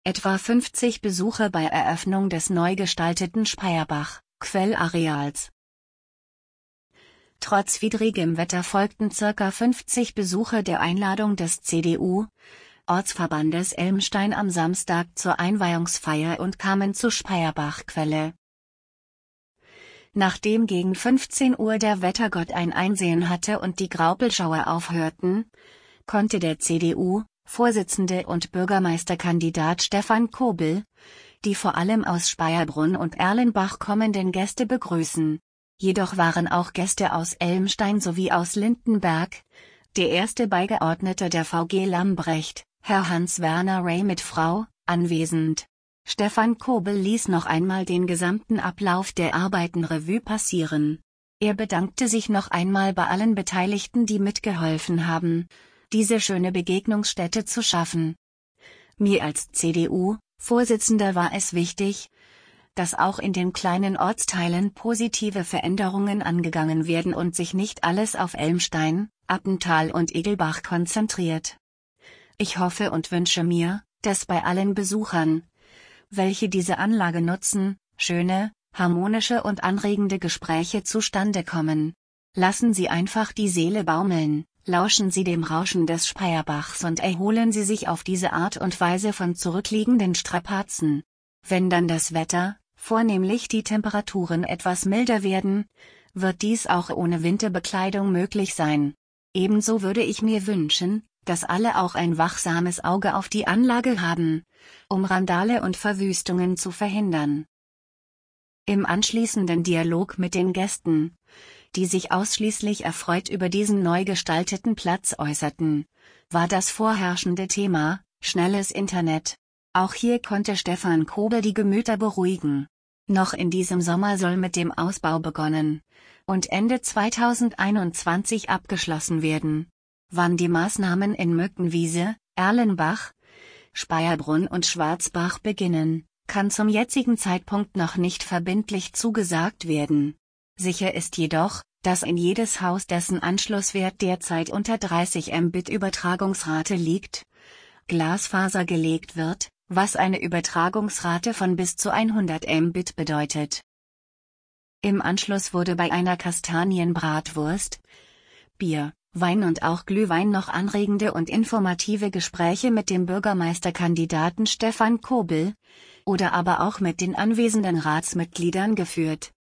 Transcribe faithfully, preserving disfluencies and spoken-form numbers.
etwa fünfzig Besucher bei Eröffnung des neu gestalteten Speyerbach-Quellareals. Trotz widrigem Wetter folgten ca. fünfzig Besucher der Einladung des C D U-Ortsverbandes Elmstein am Samstag zur Einweihungsfeier und kamen zur Speyerbach-Quelle. Nachdem gegen fünfzehn Uhr der Wettergott ein Einsehen hatte und die Graupelschauer aufhörten, konnte der C D U-Vorsitzende und Bürgermeisterkandidat Stefan Kobel die vor allem aus Speyerbrunn und Erlenbach kommenden Gäste begrüßen. Jedoch waren auch Gäste aus Elmstein sowie aus Lindenberg, der erste Beigeordnete der V G Lambrecht, Herr Hans-Werner Ray mit Frau, anwesend. Stefan Kobel ließ noch einmal den gesamten Ablauf der Arbeiten Revue passieren. Er bedankte sich noch einmal bei allen Beteiligten, die mitgeholfen haben, diese schöne Begegnungsstätte zu schaffen. Mir als C D U-Vorsitzender war es wichtig, dass auch in den kleinen Ortsteilen positive Veränderungen angegangen werden und sich nicht alles auf Elmstein, Appental und Egelbach konzentriert. Ich hoffe und wünsche mir, dass bei allen Besuchern, welche diese Anlage nutzen, schöne, harmonische und anregende Gespräche zustande kommen. Lassen Sie einfach die Seele baumeln, lauschen Sie dem Rauschen des Speyerbachs und erholen Sie sich auf diese Art und Weise von zurückliegenden Strapazen. Wenn dann das Wetter, vornehmlich die Temperaturen etwas milder werden, wird dies auch ohne Winterbekleidung möglich sein. Ebenso würde ich mir wünschen, dass alle auch ein wachsames Auge auf die Anlage haben, um Randale und Verwüstungen zu verhindern. Im anschließenden Dialog mit den Gästen, die sich ausschließlich erfreut über diesen neu gestalteten Platz äußerten, war das vorherrschende Thema schnelles Internet. Auch hier konnte Stefan Kobel die Gemüter beruhigen. Noch in diesem Sommer soll mit dem Ausbau begonnen und Ende zweitausendeinundzwanzig abgeschlossen werden. Wann die Maßnahmen in Mückenwiese, Erlenbach, Speyerbrunn und Schwarzbach beginnen, kann zum jetzigen Zeitpunkt noch nicht verbindlich zugesagt werden. Sicher ist jedoch, dass in jedes Haus, dessen Anschlusswert derzeit unter dreißig Megabit Übertragungsrate liegt, Glasfaser gelegt wird, was eine Übertragungsrate von bis zu hundert Megabit bedeutet. Im Anschluss wurde bei einer Kastanienbratwurst, Bier, Wein und auch Glühwein noch anregende und informative Gespräche mit dem Bürgermeisterkandidaten Stefan Kobel oder aber auch mit den anwesenden Ratsmitgliedern geführt.